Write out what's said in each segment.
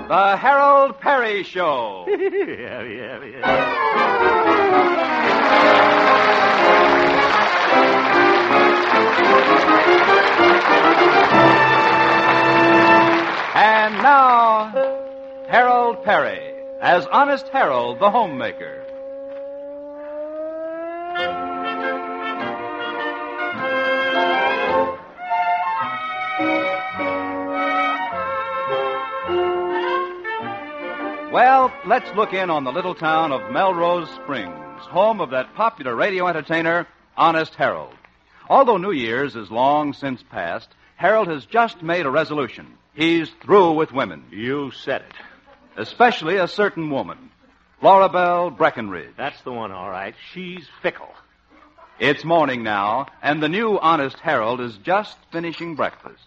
The Harold Perry Show. And now, Harold Perry as Honest Harold, the homemaker. Well, let's look in on the little town of Melrose Springs, home of that popular radio entertainer, Honest Harold. Although New Year's is long since past, Harold has just made a resolution. He's through with women. You said it. Especially a certain woman, Florabelle Breckenridge. That's the one, all right. She's fickle. It's morning now, and the new Honest Harold is just finishing breakfast.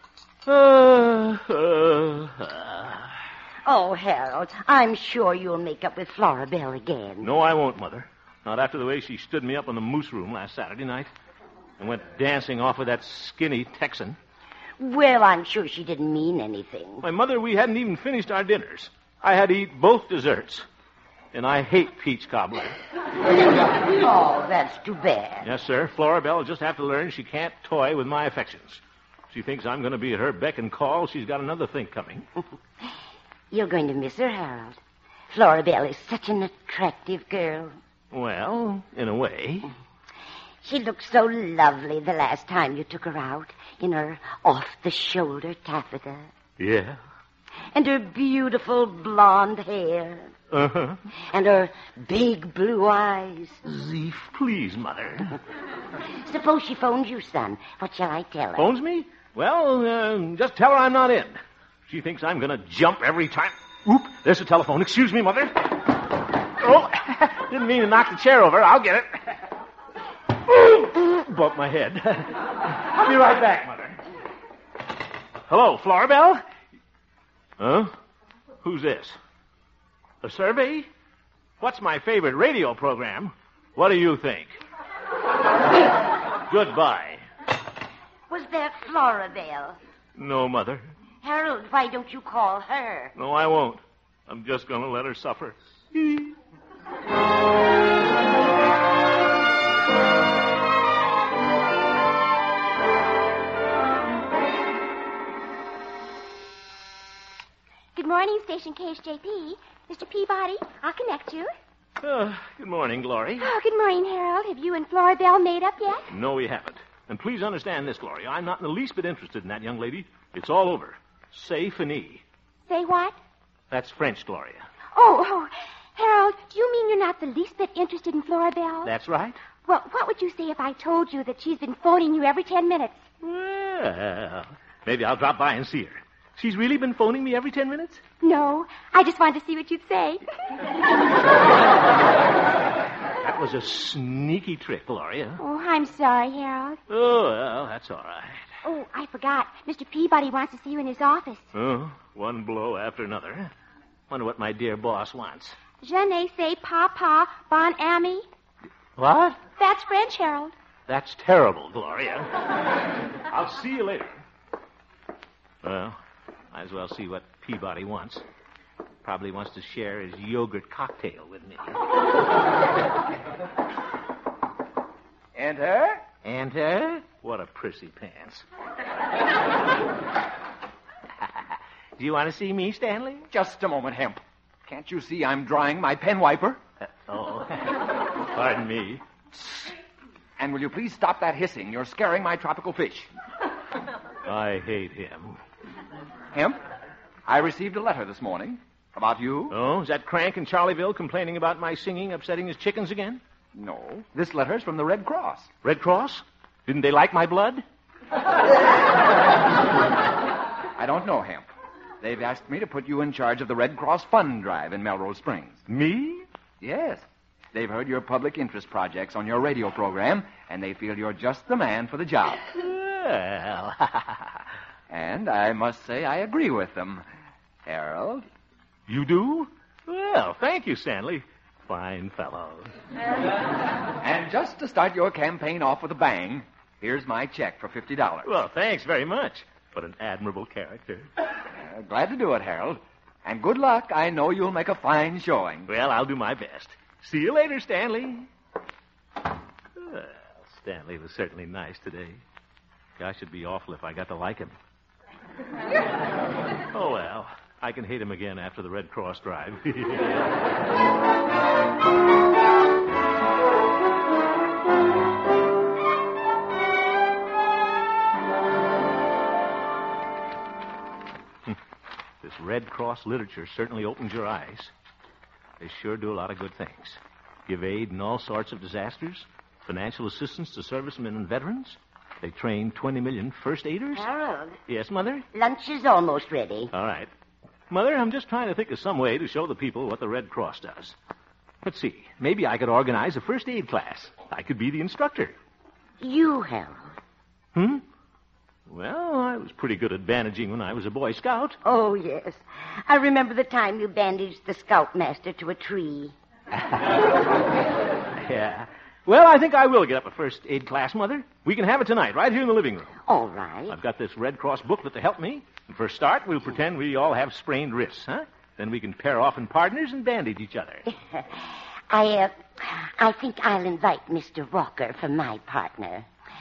Oh, Harold, I'm sure you'll make up with Florabelle again. No, I won't, Mother. Not after the way she stood me up in the moose room last Saturday night and went dancing off with that skinny Texan. Well, I'm sure she didn't mean anything. My mother, we hadn't even finished our dinners. I had to eat both desserts. And I hate peach cobbler. Oh, that's too bad. Yes, sir. Florabelle will just have to learn she can't toy with my affections. She thinks I'm going to be at her beck and call. She's got another thing coming. You're going to miss her, Harold. Florabelle is such an attractive girl. Well, in a way. She looked so lovely the last time you took her out in her off-the-shoulder taffeta. Yeah. And her beautiful blonde hair. Uh-huh. And her big blue eyes. Zeef, please, Mother. Suppose she phones you, son. What shall I tell her? Phones me? Well, just tell her I'm not in. She thinks I'm going to jump every time. Oop, there's the telephone. Excuse me, Mother. Oh, didn't mean to knock the chair over. I'll get it. Bumped my head. I'll be right back, Mother. Hello, Florabelle? Huh? Who's this? A survey? What's my favorite radio program? What do you think? Goodbye. Was that Florabelle? No, Mother. Harold, why don't you call her? No, I won't. I'm just going to let her suffer. Good morning, Station KHJP. Mr. Peabody, I'll connect you. Good morning, Glory. Oh, good morning, Harold. Have you and Florabelle made up yet? No, we haven't. And please understand this, Gloria. I'm not in the least bit interested in that young lady. It's all over. C'est fini. Say what? That's French, Gloria. Oh, Harold, do you mean you're not the least bit interested in Florabelle? That's right. Well, what would you say if I told you that she's been phoning you every 10 minutes? Well, maybe I'll drop by and see her. She's really been phoning me every 10 minutes? No, I just wanted to see what you'd say. That was a sneaky trick, Gloria. Oh, I'm sorry, Harold. Oh, well, that's all right. Oh, I forgot. Mr. Peabody wants to see you in his office. Oh, one blow after another. Wonder what my dear boss wants. Je ne sais pas, bon ami. What? That's French, Harold. That's terrible, Gloria. I'll see you later. Well, might as well see what Peabody wants. Probably wants to share his yogurt cocktail with me. Enter. Enter? What a prissy pants. Do you want to see me, Stanley? Just a moment, Hemp. Can't you see I'm drying my pen wiper? Pardon me. And will you please stop that hissing? You're scaring my tropical fish. I hate him. Hemp, I received a letter this morning. About you? Oh, is that Crank in Charlieville complaining about my singing upsetting his chickens again? No. This letter's from the Red Cross. Red Cross? Didn't they like my blood? I don't know, Hemp. They've asked me to put you in charge of the Red Cross Fund Drive in Melrose Springs. Me? Yes. They've heard your public interest projects on your radio program, and they feel you're just the man for the job. Well... And I must say I agree with them. Harold? You do? Well, thank you, Stanley. Fine fellow. And just to start your campaign off with a bang, here's my check for $50. Well, thanks very much. What an admirable character. Glad to do it, Harold. And good luck. I know you'll make a fine showing. Well, I'll do my best. See you later, Stanley. Well, Stanley was certainly nice today. Gosh, it'd be awful if I got to like him. Oh, well, I can hate him again after the Red Cross drive. This Red Cross literature certainly opens your eyes. They sure do a lot of good things. Give aid in all sorts of disasters, financial assistance to servicemen and veterans. They train 20 million first aiders. Harold, Yes, Mother? lunch is almost ready. All right. Mother, I'm just trying to think of some way to show the people what the Red Cross does. Let's see. Maybe I could organize a first aid class. I could be the instructor. You, Harold. Well, I was pretty good at bandaging when I was a Boy Scout. Oh, yes. I remember the time you bandaged the scoutmaster to a tree. Yeah. Well, I think I will get up a first aid class, Mother. We can have it tonight, right here in the living room. All right. I've got this Red Cross booklet to help me. And for a start, we'll pretend we all have sprained wrists, huh? Then we can pair off in partners and bandage each other. I think I'll invite Mr. Walker for my partner.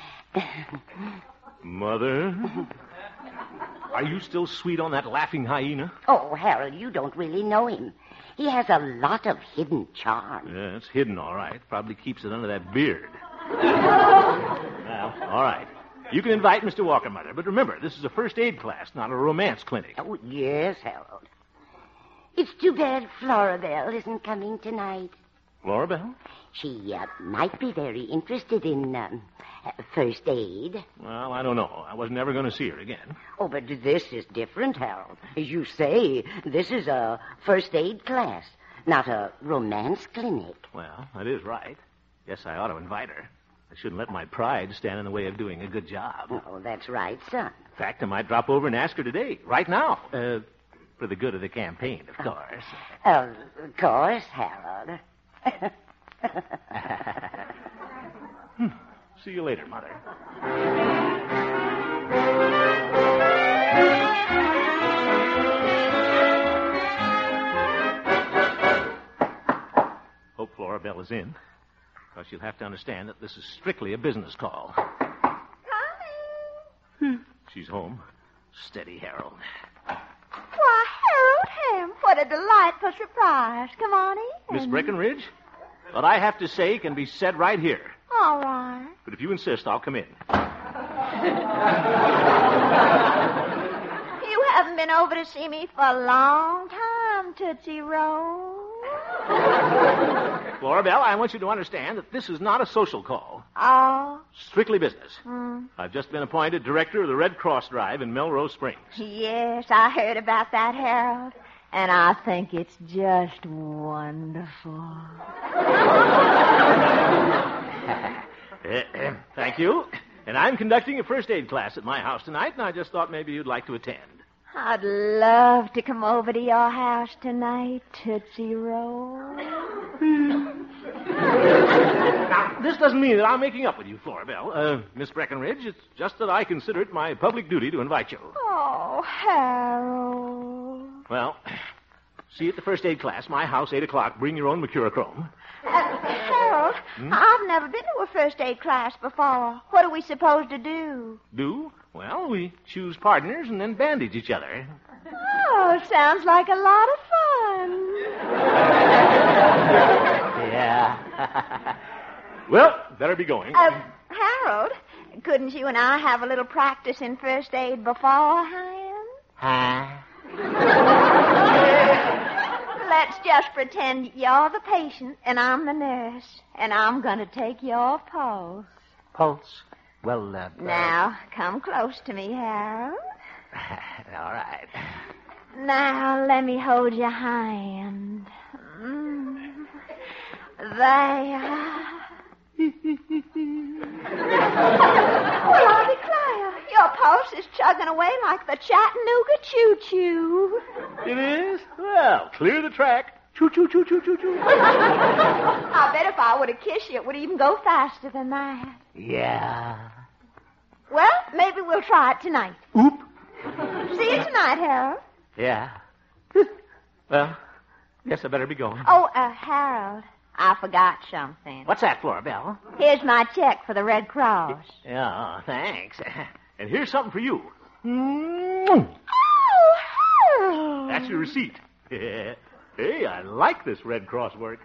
Mother? Are you still sweet on that laughing hyena? Oh, Harold, you don't really know him. He has a lot of hidden charm. Yeah, it's hidden, all right. Probably keeps it under that beard. Well, all right. You can invite Mr. Walker, Mother. But remember, this is a first aid class, not a romance clinic. Oh, yes, Harold. It's too bad Florabelle isn't coming tonight. Florabelle? She might be very interested in first aid. Well, I don't know. I was never going to see her again. Oh, but this is different, Harold. As you say, this is a first aid class, not a romance clinic. Well, that is right. Guess I ought to invite her. I shouldn't let my pride stand in the way of doing a good job. Oh, that's right, son. In fact, I might drop over and ask her today, right now. For the good of the campaign, of course. Of course, Harold. See you later, Mother. Hope Florabelle is in. Because you'll have to understand that this is strictly a business call. Coming. She's home. Steady, Harold. Why, Harold, what a delightful surprise. Come on in. Miss Breckenridge? What I have to say can be said right here. All right. But if you insist, I'll come in. You haven't been over to see me for a long time, Tootsie Roll. Florabelle, I want you to understand that this is not a social call. Oh? Strictly business. I've just been appointed director of the Red Cross Drive in Melrose Springs. Yes, I heard about that, Harold. And I think it's just wonderful. Thank you. And I'm conducting a first aid class at my house tonight, and I just thought maybe you'd like to attend. I'd love to come over to your house tonight, Tootsie Roll. Now, this doesn't mean that I'm making up with you, Florabelle. Miss Breckenridge, it's just that I consider it my public duty to invite you. Oh, Harold. Well, see you at the first aid class, my house, 8 o'clock. Bring your own mercurochrome. Harold, I've never been to a first aid class before. What are we supposed to do? Do? Well, we choose partners and then bandage each other. Oh, sounds like a lot of fun. Yeah. Well, better be going. Harold, couldn't you and I have a little practice in first aid beforehand? Huh? Let's just pretend you're the patient and I'm the nurse, and I'm going to take your pulse. Pulse? Well, Now, come close to me, Harold. all right. Now, let me hold your hand. There. Well, I declare, your pulse is chugging away like the Chattanooga choo-choo. It is? Well, clear the track. Choo-choo, choo-choo, choo-choo. I bet if I were to kiss you, it would even go faster than that. Yeah. Well, maybe we'll try it tonight. Oop. See you tonight, Harold. Yeah. Well, guess I better be going. Oh, Harold, I forgot something. What's that, Flora Belle? Here's my check for the Red Cross. Yeah, thanks. And here's something for you. Oh, Harold. That's your receipt. Hey, I like this Red Cross work.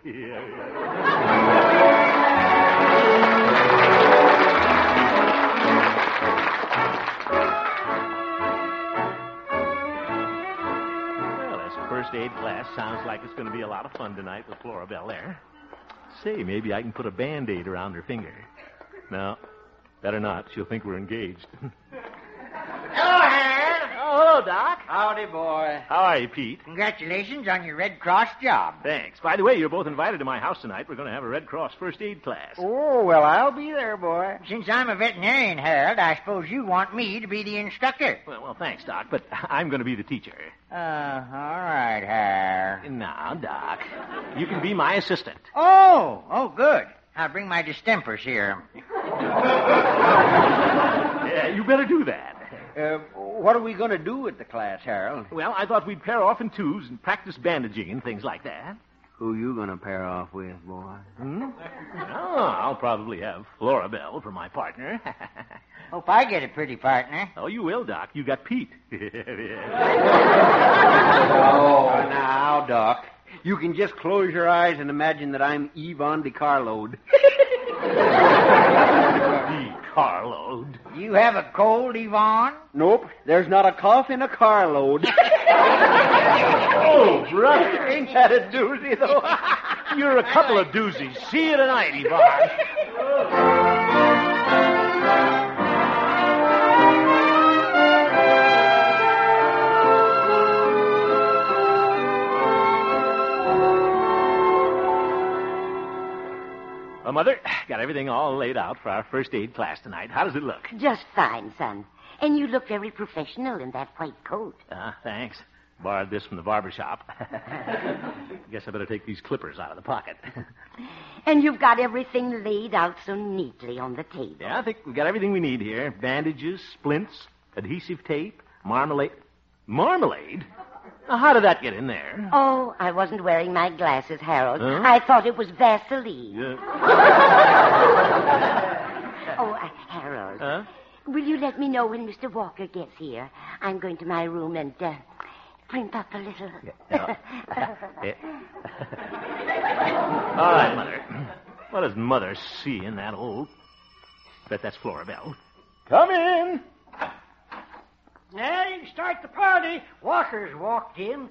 First aid class sounds like it's going to be a lot of fun tonight with Flora Belle there. Say, maybe I can put a Band-Aid around her finger. No, better not. She'll think we're engaged. Hello, Harold. Oh, hello, Doc. Howdy, boy. How are you, Pete? Congratulations on your Red Cross job. Thanks. By the way, you're both invited to my house tonight. We're going to have a Red Cross first aid class. Oh, well, I'll be there, boy. Since I'm a veterinarian, Harold, I suppose you want me to be the instructor. Well, thanks, Doc, but I'm going to be the teacher. All right, Harold. Now, Doc, you can be my assistant. Oh, good. I'll bring my distemper serum. Yeah, you better do that. What are we going to do at the class, Harold? Well, I thought we'd pair off in twos and practice bandaging and things like that. Who you going to pair off with, boy? Oh, I'll probably have Flora Belle for my partner. Hope I get a pretty partner. Oh, you will, Doc. You got Pete. Oh, now, Doc. You can just close your eyes and imagine that I'm Yvonne DeCarlo. Carload. You have a cold, Yvonne? Nope, there's not a cough in a carload. Oh, brother. Ain't that a doozy, though? You're a couple of doozies. See you tonight, Yvonne. Well, Mother, got everything all laid out for our first aid class tonight. How does it look? Just fine, son. And you look very professional in that white coat. Thanks. Borrowed this from the barber shop. Guess I better take these clippers out of the pocket. And you've got everything laid out so neatly on the table. Yeah, I think we've got everything we need here. Bandages, splints, adhesive tape, marmalade. Marmalade? Now, how did that get in there? Oh, I wasn't wearing my glasses, Harold. Huh? I thought it was Vaseline. Yeah. Oh, Harold. Huh? Will you let me know when Mr. Walker gets here? I'm going to my room and print up a little. Yeah. All right, Mother. What does Mother see in that old... Bet that's Flora Belle. Come in. Hey, start the party. Walker's walked in.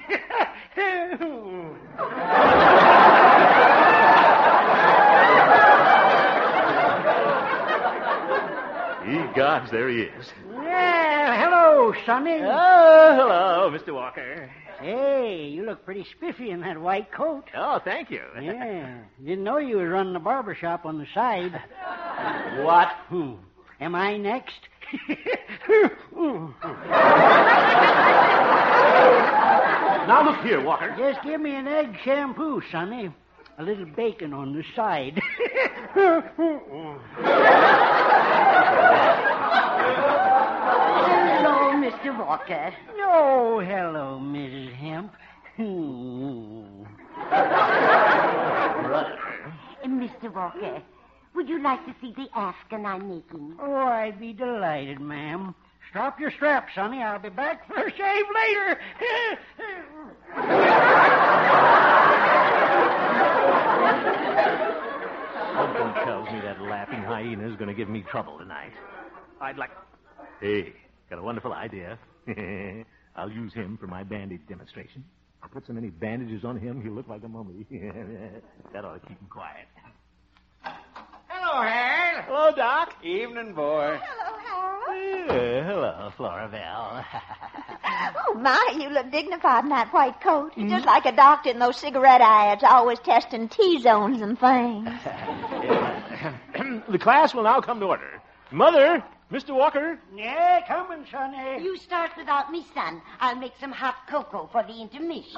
Ye gods, there he is. Yeah, hello, Sonny. Oh, hello, Mr. Walker. Hey, you look pretty spiffy in that white coat. Oh, thank you. Yeah, didn't know you was running a barber shop on the side. What? Am I next? Now look here, Walker. Just give me an egg shampoo, Sonny. A little bacon on the side. Hello, Mr. Walker. Oh, hello, Mrs. Hemp. Mr. Walker, would you like to see the Afghan I'm making? Oh, I'd be delighted, ma'am. Strap your strap, Sonny. I'll be back for a shave later. Something tells me that laughing hyena is going to give me trouble tonight. I'd like... Hey, got a wonderful idea. I'll use him for my bandage demonstration. I'll put so many bandages on him, he'll look like a mummy. That ought to keep him quiet. Hello, Harold. Hello, Doc. Evening, boy. Hello, Harold. Hello, Flora Belle. Oh, my, you look dignified in that white coat. You're just like a doctor in those cigarette ads, always testing T-zones and things. The class will now come to order. Mother, Mr. Walker. Yeah, coming, Sonny. You start without me, son. I'll make some hot cocoa for the intermission.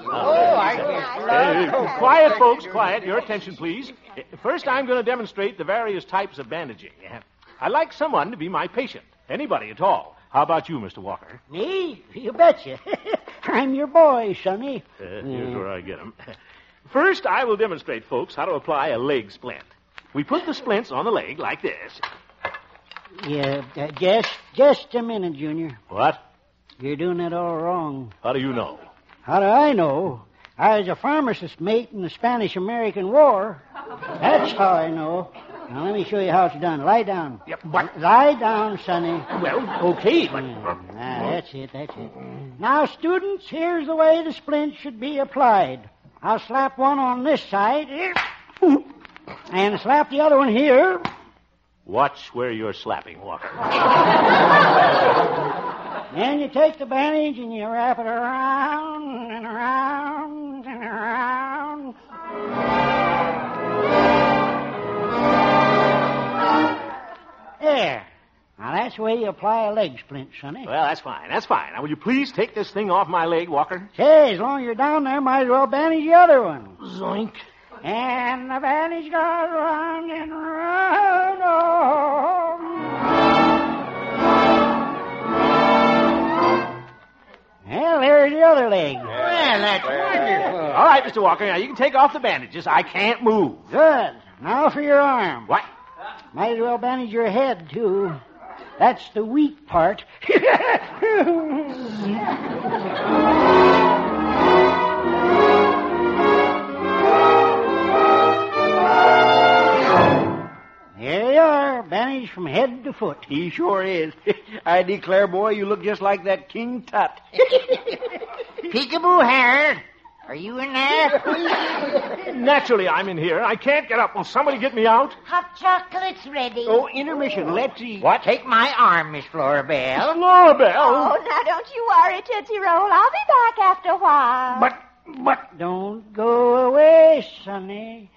Quiet, folks, quiet. Your attention, please. First, I'm going to demonstrate the various types of bandaging. I'd like someone to be my patient. Anybody at all. How about you, Mr. Walker? Me? You betcha. I'm your boy, Sonny. Here's where I get 'em. First, I will demonstrate, folks, how to apply a leg splint. We put the splints on the leg like this. Yeah, just a minute, Junior. What? You're doing that all wrong. How do you know? How do I know? I was a pharmacist mate in the Spanish-American War. That's how I know. Now, let me show you how it's done. Lie down. Yep, what? Lie down, Sonny. Well, okay, but... That's it. Now, students, here's the way the splint should be applied. I'll slap one on this side here, and slap the other one here. Watch where you're slapping, Walker. Then you take the bandage and you wrap it around and around and around. There. Now, that's the way you apply a leg splint, Sonny. Well, that's fine. Now, will you please take this thing off my leg, Walker? Say, as long as you're down there, might as well bandage the other one. Zoink. And the bandage goes round and round. Oh. Well, there's the other leg. Well, that's wonderful. All right, Mr. Walker, now you can take off the bandages. I can't move. Good. Now for your arm. What? Might as well bandage your head, too. That's the weak part. Here you are, bandaged from head to foot. He sure is. I declare, boy, you look just like that King Tut. Peekaboo, Harold. Are you in there? Naturally, I'm in here. I can't get up. Will somebody get me out? Hot chocolate's ready. Oh, intermission. Let's eat. What? Take my arm, Miss Florabelle. Florabelle? Oh, now don't you worry, Tootsie Roll. I'll be back after a while. But don't go away, Sonny.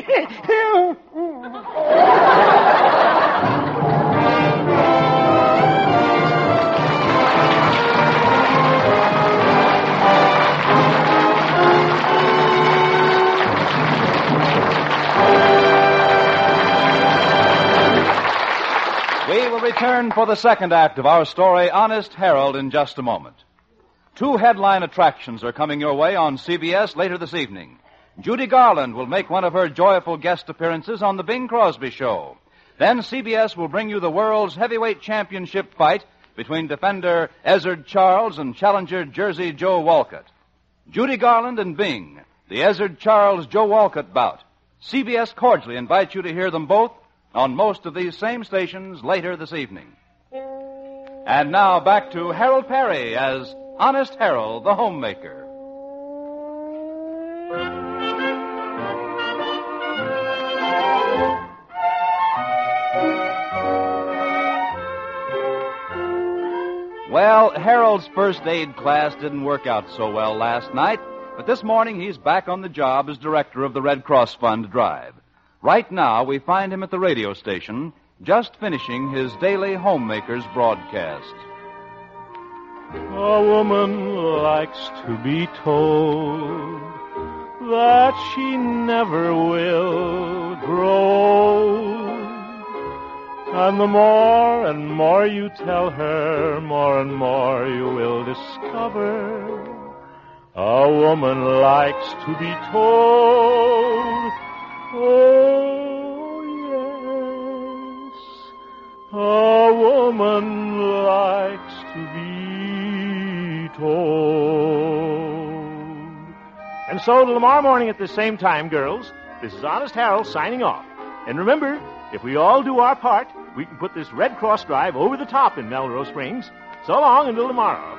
We will return for the second act of our story, Honest Harold, in just a moment. Two headline attractions are coming your way on CBS later this evening. Judy Garland will make one of her joyful guest appearances on The Bing Crosby Show. Then CBS will bring you the world's heavyweight championship fight between defender Ezzard Charles and challenger Jersey Joe Walcott. Judy Garland and Bing, the Ezzard Charles-Joe Walcott bout. CBS cordially invites you to hear them both on most of these same stations later this evening. And now back to Harold Perry as Honest Harold, the homemaker. Well, Harold's first aid class didn't work out so well last night, but this morning he's back on the job as director of the Red Cross Fund drive. Right now, we find him at the radio station, just finishing his daily Homemaker's broadcast. A woman likes to be told that she never will grow old. And the more and more you tell her, more and more you will discover. A woman likes to be told, oh, yes, a woman likes to be told. And so, till tomorrow morning at the same time, girls, this is Honest Harold signing off. And remember, if we all do our part, we can put this Red Cross drive over the top in Melrose Springs. So long until tomorrow.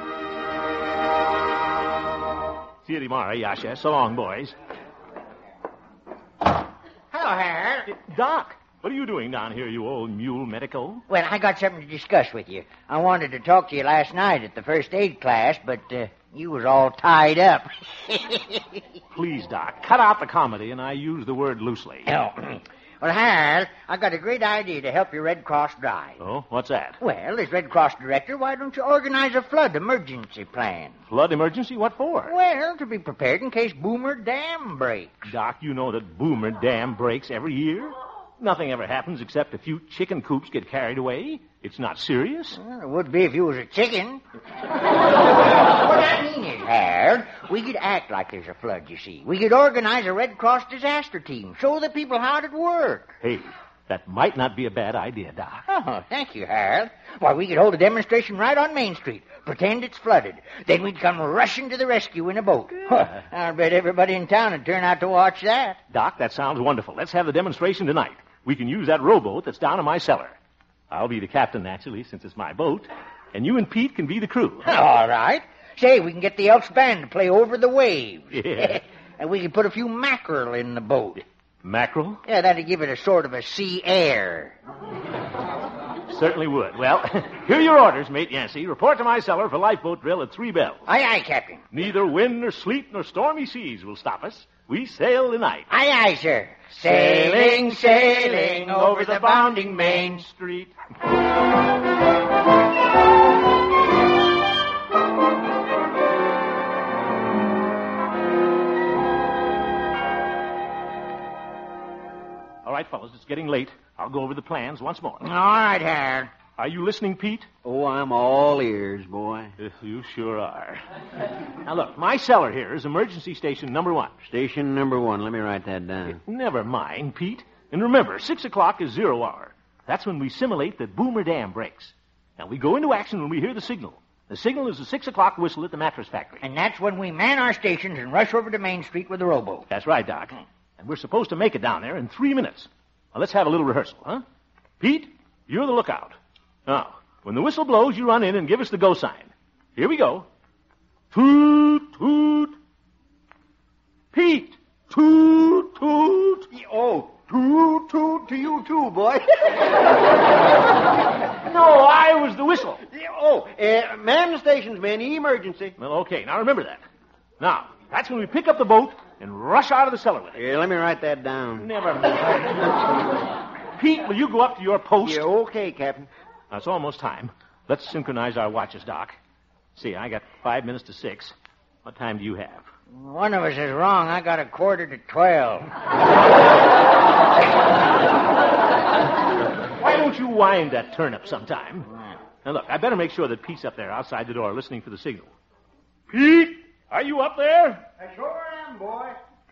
See you tomorrow, Yasha. So long, boys. Hello, Harold. Doc, what are you doing down here, you old mule medico? Well, I got something to discuss with you. I wanted to talk to you last night at the first aid class, but you was all tied up. Please, Doc, cut out the comedy, and I use the word loosely. Oh. Well, Harold, I got a great idea to help your Red Cross drive. Oh, what's that? Well, as Red Cross director, why don't you organize a flood emergency plan? Flood emergency? What for? Well, to be prepared in case Boomer Dam breaks. Doc, you know that Boomer Dam breaks every year. Nothing ever happens except a few chicken coops get carried away. It's not serious. Well, it would be if you was a chicken. Well, I mean is, Harold, we could act like there's a flood, you see. We could organize a Red Cross disaster team, show the people how it'd work. Hey, that might not be a bad idea, Doc. Oh, thank you, Harold. Why, we could hold a demonstration right on Main Street, pretend it's flooded. Then we'd come rushing to the rescue in a boat. I'll bet everybody in town would turn out to watch that. Doc, that sounds wonderful. Let's have the demonstration tonight. We can use that rowboat that's down in my cellar. I'll be the captain, naturally, since it's my boat. And you and Pete can be the crew. All right. Say, we can get the Elks Band to play Over the Waves. Yeah. And we can put a few mackerel in the boat. Mackerel? Yeah, that'd give it a sort of a sea air. Certainly would. Well, here are your orders, Mate Yancey. Report to my cellar for lifeboat drill at 3 bells. Aye, aye, Captain. Neither wind nor sleet nor stormy seas will stop us. We sail tonight. Aye, aye, sir. Sailing, sailing over the bounding Main Street. All right, fellas, it's getting late. I'll go over the plans once more. All right, Harold. Are you listening, Pete? Oh, I'm all ears, boy. You sure are. Now, look, my cellar here is emergency station number 1. Station number 1. Let me write that down. Never mind, Pete. And remember, 6 o'clock is 0 hour. That's when we simulate that Boomer Dam breaks. Now, we go into action when we hear the signal. The signal is the 6 o'clock whistle at the mattress factory. And that's when we man our stations and rush over to Main Street with the rowboat. That's right, Doc. And we're supposed to make it down there in 3 minutes. Now, let's have a little rehearsal, huh? Pete, you're the lookout. Now, when the whistle blows, you run in and give us the go sign. Here we go. Toot, toot. Pete, toot, toot. Oh, toot, toot to you too, boy. No, I was the whistle. Oh, man the stations, man. Emergency. Well, okay, now remember that. Now, that's when we pick up the boat and rush out of the cellar with it. Yeah, let me write that down. Never mind. Pete, will you go up to your post? Yeah, okay, Captain. Now, it's almost time. Let's synchronize our watches, Doc. See, I got 5 minutes to 6. What time do you have? One of us is wrong. I got 11:45. Why don't you wind that turnip sometime? Now, look, I better make sure that Pete's up there outside the door listening for the signal. Pete, are you up there? I sure am, boy.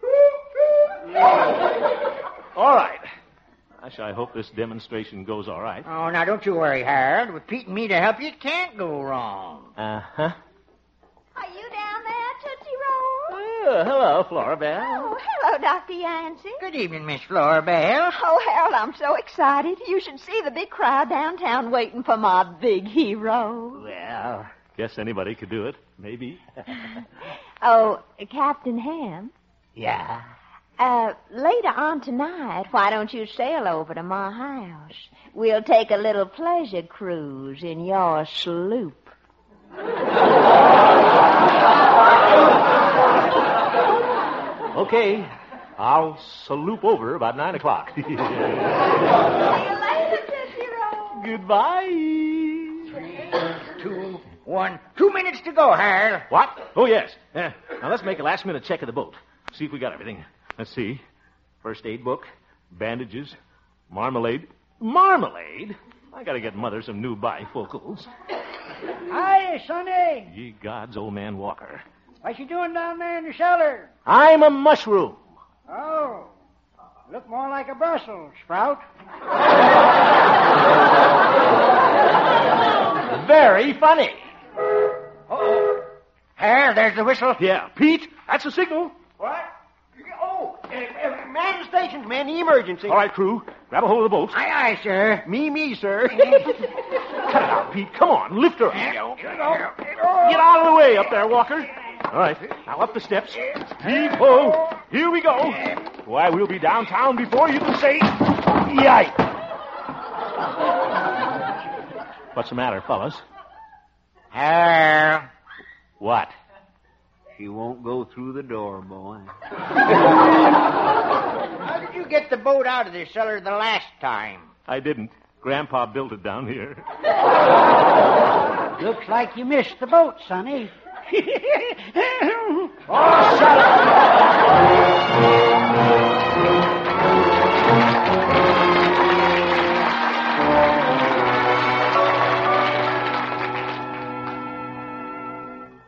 All right. Gosh, I hope this demonstration goes all right. Oh, now don't you worry, Harold. With Pete and me to help you, it can't go wrong. Uh-huh. Are you down there, Tootsie Roll? Oh, hello, Flora Belle. Oh, hello, Dr. Yancey. Good evening, Miss Flora Belle. Oh, Harold, I'm so excited. You should see the big crowd downtown waiting for my big hero. Well, guess anybody could do it. Maybe. Oh, Captain Ham. Yeah? Later on tonight, why don't you sail over to my house? We'll take a little pleasure cruise in your sloop. Okay. I'll salute over about 9 o'clock. See you later, Tootsie Roll. Goodbye. 3, 2, 1. 2 minutes to go, Harold. What? Oh, yes. Now, let's make a last-minute check of the boat. See if we got everything. Let's see. First aid book, bandages, marmalade. Marmalade? I gotta get Mother some new bifocals. Hi, Sonny. Ye gods, old man Walker. What you doing down there in the cellar? I'm a mushroom. Oh, look more like a Brussels sprout. Very funny. Uh-oh. Harold, there's the whistle. Yeah, Pete, that's a signal. What? Oh, man the stations, man. Emergency. All right, crew, grab a hold of the boat. Aye, aye, sir. Me, sir. Cut it out, Pete. Come on, lift her up. Get out of the way up there, Walker. All right, now up the steps. Heave-ho. Here we go. Why, we'll be downtown before you can say, yike. What's the matter, fellas? Harold. What? She won't go through the door, boy. How did you get the boat out of the cellar the last time? I didn't. Grandpa built it down here. Looks like you missed the boat, Sonny. Oh, shut up!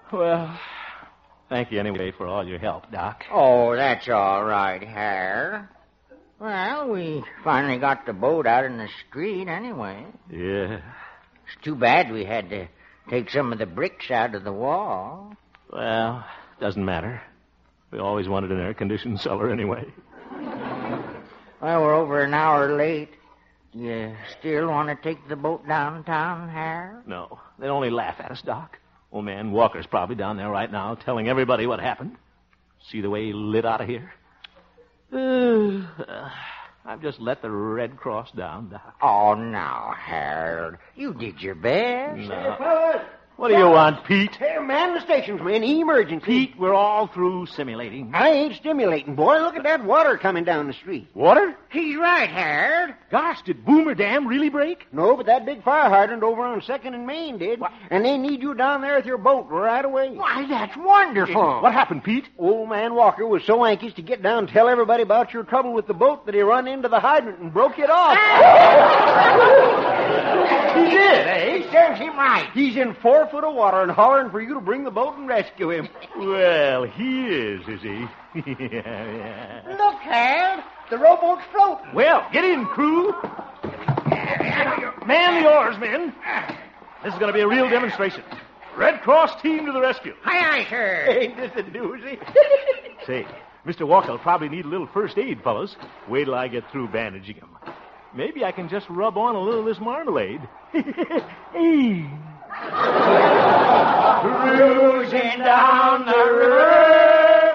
Well, thank you anyway for all your help, Doc. Oh, that's all right, Harold. Well, we finally got the boat out in the street anyway. Yeah. It's too bad we had to take some of the bricks out of the wall. Well, doesn't matter. We always wanted an air-conditioned cellar anyway. Well, we're over an hour late. You still want to take the boat downtown, Harold? No, they'd only laugh at us, Doc. Old man Walker's probably down there right now telling everybody what happened. See the way he lit out of here? I've just let the Red Cross down, Doc. Oh, now, Harold, you did your best. No. Fellas, What do you want, Pete? hey, man the station's in emergency. Pete, we're all through simulating. I ain't stimulating, boy. Look at that water coming down the street. Water? He's right, Harold. Gosh, did Boomer Dam really break? No, but that big fire hydrant over on 2nd and Main did. What? And they need you down there with your boat right away. Why, that's wonderful. What happened, Pete? Old man Walker was so anxious to get down and tell everybody about your trouble with the boat that he run into the hydrant and broke it off. He did, eh? He serves him right. He's in 4 foot of water and hollering for you to bring the boat and rescue him. Well, he is he? Yeah. Look, Harold, the rowboat's floating. Well, get in, crew. Man the oars, men. This is going to be a real demonstration. Red Cross team to the rescue. Aye, aye, sir. Ain't this a doozy? Say, Mr. Walker will probably need a little first aid, fellas. Wait till I get through bandaging him. Maybe I can just rub on a little of this marmalade. Hey. Cruising down the river.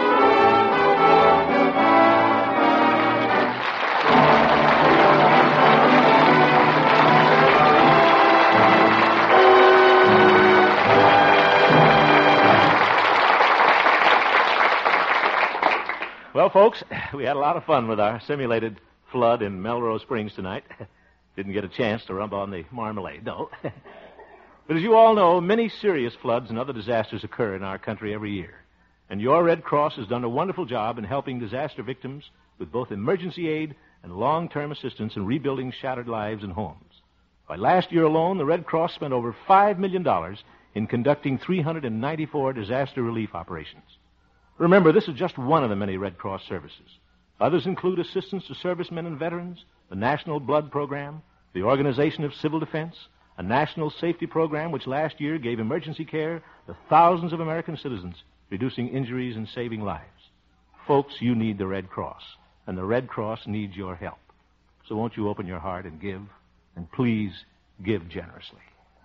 Well, folks, we had a lot of fun with our simulated flood in Melrose Springs tonight. Didn't get a chance to rub on the marmalade, though. But as you all know, many serious floods and other disasters occur in our country every year. And your Red Cross has done a wonderful job in helping disaster victims with both emergency aid and long-term assistance in rebuilding shattered lives and homes. By last year alone, the Red Cross spent over $5 million in conducting 394 disaster relief operations. Remember, this is just one of the many Red Cross services. Others include assistance to servicemen and veterans, the National Blood Program, the Organization of Civil Defense, a national safety program which last year gave emergency care to thousands of American citizens, reducing injuries and saving lives. Folks, you need the Red Cross, and the Red Cross needs your help. So won't you open your heart and give? And please give generously.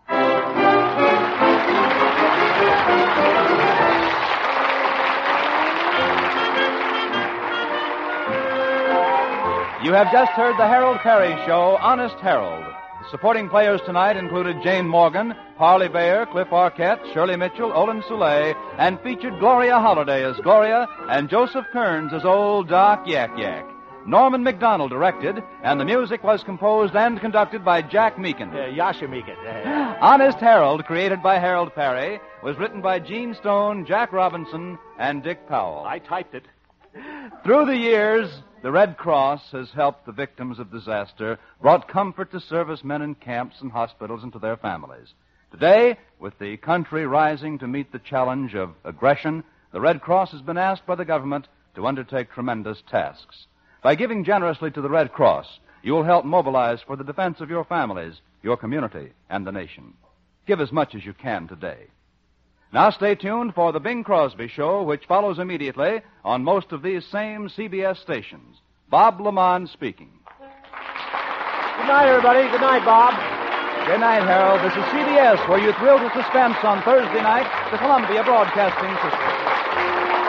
You have just heard the Harold Perry Show, Honest Harold. The supporting players tonight included Jane Morgan, Parley Bayer, Cliff Arquette, Shirley Mitchell, Olin Soule, and featured Gloria Holliday as Gloria and Joseph Kearns as old Doc Yak Yak. Norman McDonald directed, and the music was composed and conducted by Jack Meakin. Yasha Meakin. Honest Harold, created by Harold Perry, was written by Gene Stone, Jack Robinson, and Dick Powell. I typed it. Through the years, the Red Cross has helped the victims of disaster, brought comfort to servicemen in camps and hospitals and to their families. Today, with the country rising to meet the challenge of aggression, the Red Cross has been asked by the government to undertake tremendous tasks. By giving generously to the Red Cross, you will help mobilize for the defense of your families, your community, and the nation. Give as much as you can today. Now stay tuned for the Bing Crosby Show, which follows immediately on most of these same CBS stations. Bob Lamont speaking. Good night, everybody. Good night, Bob. Good night, Harold. This is CBS, where you thrill to suspense on Thursday night, the Columbia Broadcasting System.